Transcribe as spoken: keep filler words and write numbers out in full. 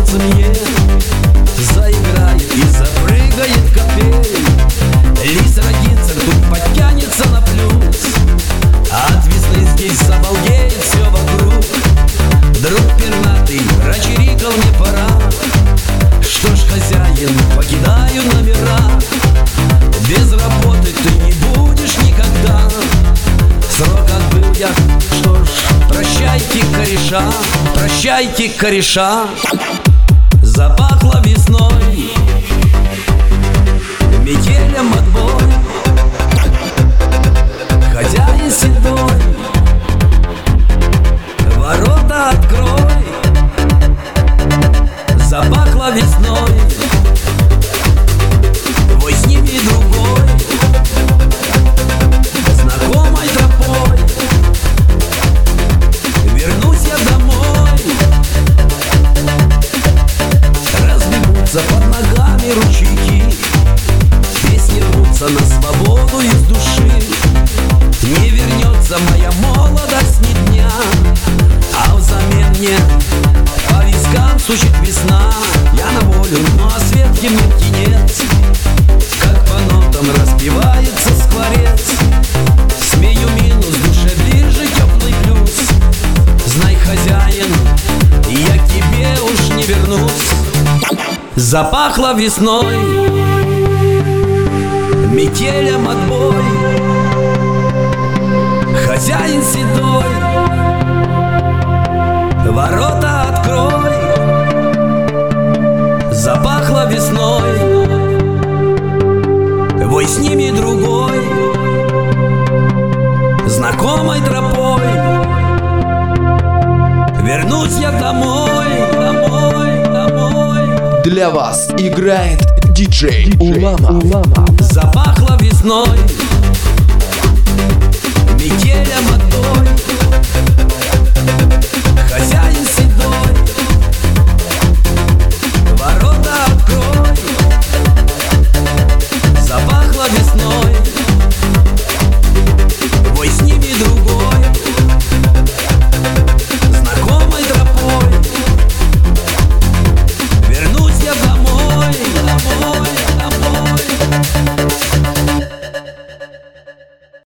сердце мне заиграет и запрыгает капель. Лис родится, тут подтянется на плюс, а от весны здесь забалдеет все вокруг. Друг пернатый прочирикал, мне пора. Что ж, хозяин, покидаю номера. Без работы ты не будешь никогда. Срок отбыл я, что ж, прощайте, кореша, прощайте, кореша. Запахло весной, метелем отбой. Хозяин седой, ворота открой. Запахло весной, твой с ними другой, знакомой тропой вернусь я домой. Разбегутся под ногами ручейки, песни рвутся на свободу из души. Не вернется моя молодость ни дня, а взамен мне по вискам стучит весна. Я на волю, ну а свет мне птенец, как по нотам распевается скворец. Смею минус, душе ближе теплый плюс. Знай, хозяин, я к тебе уж не вернусь. Запахло весной, метелем отбой. Хозяин седой, ворота открой. Запахло весной, твой с ними другой, знакомой тропой вернусь я домой, домой, домой. Для вас играет диджей Улама. Запахло весной, метелем отбой. Хозяин